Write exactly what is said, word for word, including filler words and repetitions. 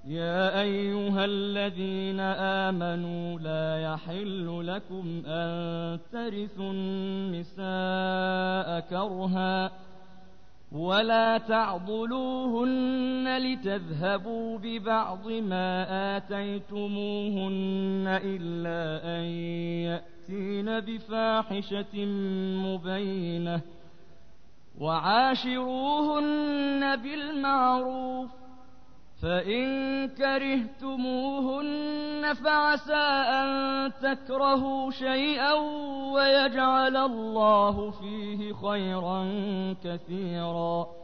يا أيها الذين آمنوا لا يحل لكم أن ترثوا النساء كرها ولا تعضلوهن لتذهبوا ببعض ما آتيتموهن إلا أن يأتين بفاحشة مبينة وعاشروهن بالمعروف فإن كرهتموهن فعسى أن تكرهوا شيئا ويجعل الله فيه خيرا كثيرا